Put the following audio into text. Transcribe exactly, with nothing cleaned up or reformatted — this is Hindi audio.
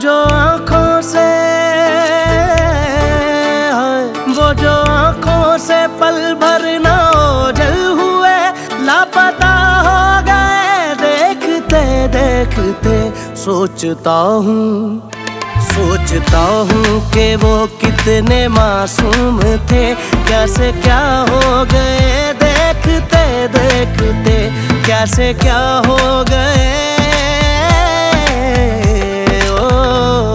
जो आँखों से वो जो आँखों से पल भर ना ओझल हुए, लापता हो गए देखते देखते। सोचता हूँ सोचता हूँ कि वो कितने मासूम थे, कैसे क्या हो गए देखते देखते, कैसे क्या हो गए